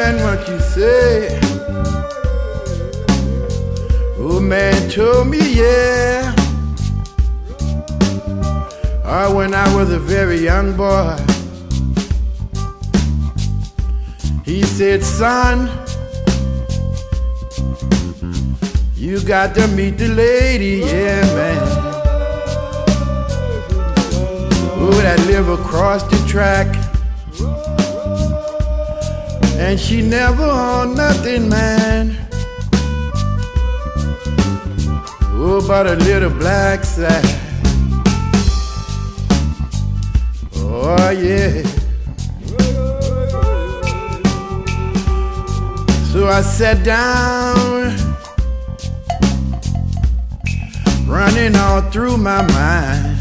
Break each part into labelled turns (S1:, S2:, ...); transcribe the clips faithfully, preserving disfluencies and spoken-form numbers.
S1: man, what you say? Oh, man told me, yeah. Oh, when I was a very young boy, he said, son, you got to meet the lady, yeah, man. Oh, that live across the track. And she never on nothing, man. Oh, but a little black sack. Oh, yeah. So I sat down, running all through my mind.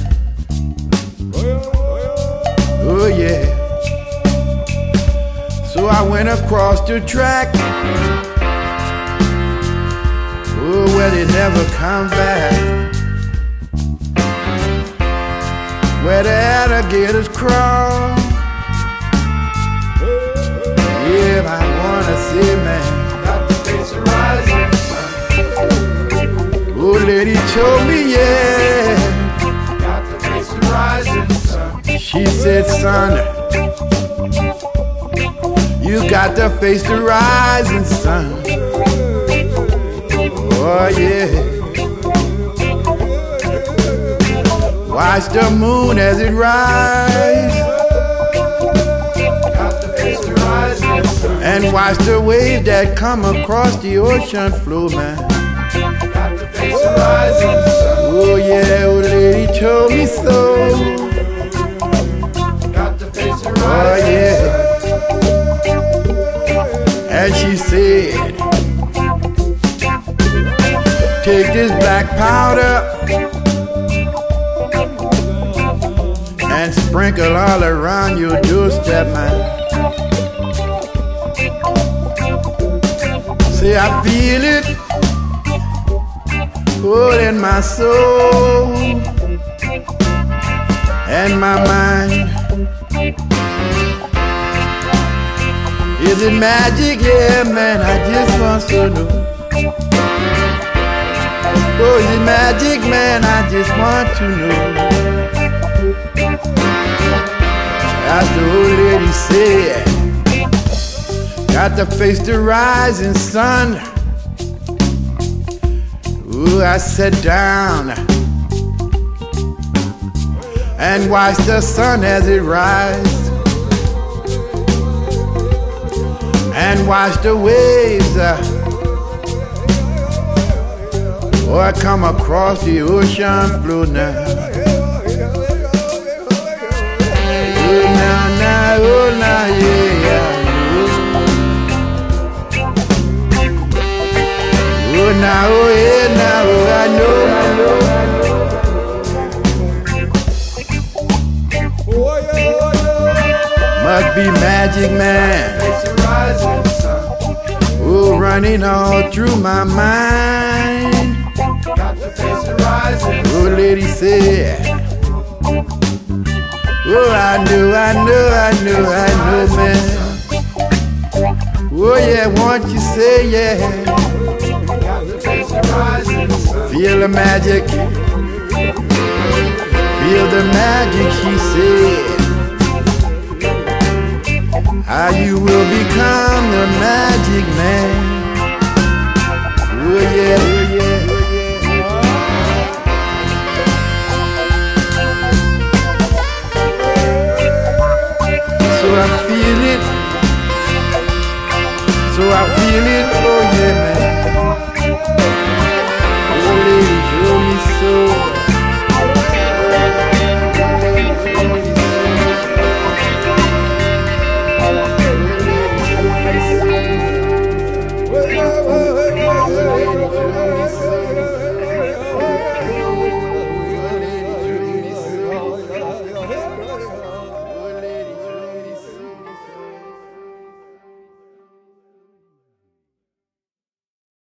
S1: Oh, yeah. So I went across the track. Oh, where they never come back, where the alligators crawl. Yeah, I wanna see, man.
S2: Got the face of rising sun.
S1: Oh, lady told me, yeah.
S2: Got the face of rising sun.
S1: She said, son, you got to face the rising sun. Oh, yeah. Watch the moon as it rises,
S2: Got the face of rising sun.
S1: and watch the waves that come across the ocean floor, man.
S2: Got the face of rising sun.
S1: Oh, yeah, old lady told me so.
S2: Got the face of
S1: Oh,
S2: rising
S1: yeah.
S2: sun.
S1: And she said, take this black powder and sprinkle all around your doorstep, man. See, I feel it all in my soul and my mind. Is it magic? Yeah, man, I just want to know. Oh, is it magic, man? I just want to know. As the old lady said, got to face the rising sun. Ooh, I sat down and watched the sun as it rises, and watch the waves uh, oh, I come across the ocean floor now. Oh, now, now, oh, now, yeah, yeah. Oh, now, oh, yeah, now, oh, I know, I know. Must be magic, man.
S2: Face of rising sun.
S1: Oh, running all through my mind.
S2: Got the face of rising sun.
S1: Oh, lady said, oh, I knew, I knew, I knew, I knew, man. Oh, yeah, won't you say, yeah.
S2: Got the face of rising sun.
S1: Feel the magic, feel the magic, she said. How you will become the magic man. Oh, yeah, oh, yeah, oh, yeah. So I feel it, so I feel it, oh yeah, man. Oh, lady, show me so.